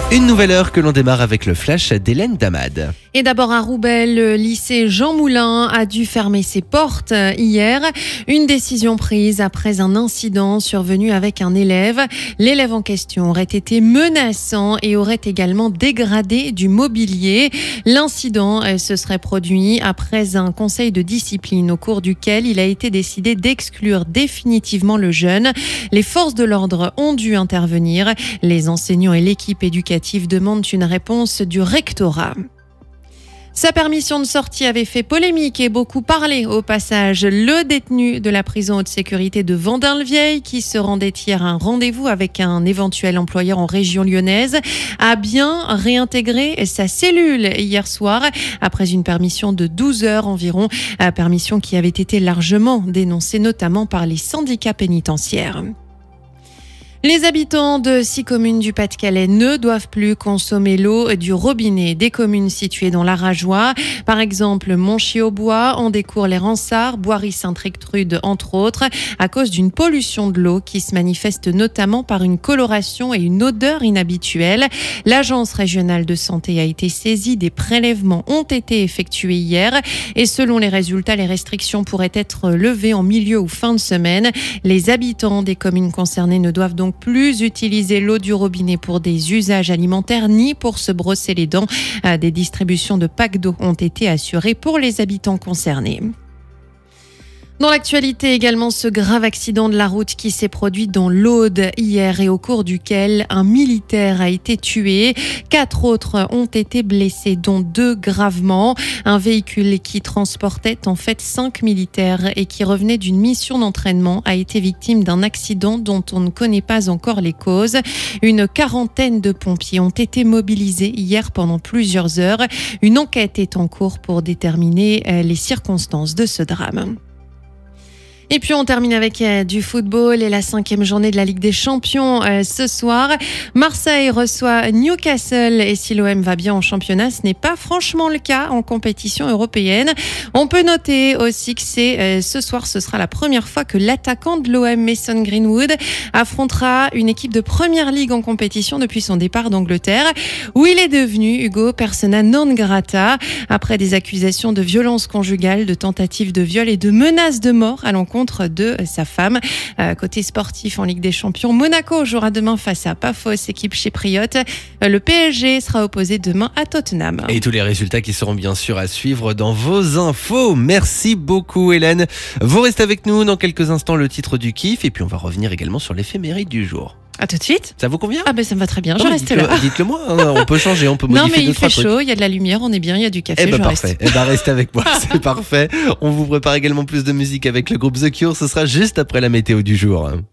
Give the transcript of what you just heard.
Une nouvelle heure que l'on démarre avec le flash d'Hélène Damad. Et d'abord à Roubaix, le lycée Jean Moulin a dû fermer ses portes hier. Une décision prise après un incident survenu avec un élève. L'élève en question aurait été menaçant et aurait également dégradé du mobilier. L'incident se serait produit après un conseil de discipline au cours duquel il a été décidé d'exclure définitivement le jeune. Les forces de l'ordre ont dû intervenir. Les enseignants et l'équipe éducative demandent une réponse du rectorat. Sa permission de sortie avait fait polémique et beaucoup parlé au passage. Le détenu de la prison haute sécurité de Vendin-le-Vieil, qui se rendait hier à un rendez-vous avec un éventuel employeur en région lyonnaise, a bien réintégré sa cellule hier soir après une permission de 12 heures environ. Permission qui avait été largement dénoncée notamment par les syndicats pénitentiaires. Les habitants de 6 communes du Pas-de-Calais ne doivent plus consommer l'eau du robinet des communes situées dans l'Arajois. Par exemple, Monchy-au-Bois, Andécourt, les Ransards, Boiry-Sainte-Rectrude, entre autres, à cause d'une pollution de l'eau qui se manifeste notamment par une coloration et une odeur inhabituelle. L'Agence régionale de santé a été saisie. Des prélèvements ont été effectués hier et selon les résultats, les restrictions pourraient être levées en milieu ou fin de semaine. Les habitants des communes concernées ne doivent donc plus utiliser l'eau du robinet pour des usages alimentaires ni pour se brosser les dents. Des distributions de packs d'eau ont été assurées pour les habitants concernés. Dans l'actualité également, ce grave accident de la route qui s'est produit dans l'Aude hier et au cours duquel un militaire a été tué. 4 autres ont été blessés, dont 2 gravement. Un véhicule qui transportait en fait 5 militaires et qui revenait d'une mission d'entraînement a été victime d'un accident dont on ne connaît pas encore les causes. Une quarantaine de pompiers ont été mobilisés hier pendant plusieurs heures. Une enquête est en cours pour déterminer les circonstances de ce drame. Et puis on termine avec du football et la 5e journée de la Ligue des Champions ce soir. Marseille reçoit Newcastle et si l'OM va bien en championnat, ce n'est pas franchement le cas en compétition européenne. On peut noter aussi que ce soir, ce sera la première fois que l'attaquant de l'OM, Mason Greenwood, affrontera une équipe de première ligue en compétition depuis son départ d'Angleterre, où il est devenu, Hugo, persona non grata, après des accusations de violence conjugale, de tentatives de viol et de menaces de mort à l'encontre de sa femme. Côté sportif en Ligue des Champions, Monaco jouera demain face à Paphos, équipe chypriote. Le PSG sera opposé demain à Tottenham. Et tous les résultats qui seront bien sûr à suivre dans vos infos. Merci beaucoup Hélène. Vous restez avec nous dans quelques instants, le titre du kiff et puis on va revenir également sur l'éphéméride du jour. À tout de suite. Ça vous convient ? Ah ben ça me va très bien, je reste là. Dites-le moi, hein, on peut changer, on peut modifier. Non mais il fait 2-3 chaud, il y a de la lumière, on est bien, il y a du café, je parfait. Reste. Restez avec moi, c'est parfait. On vous prépare également plus de musique avec le groupe The Cure, ce sera juste après la météo du jour.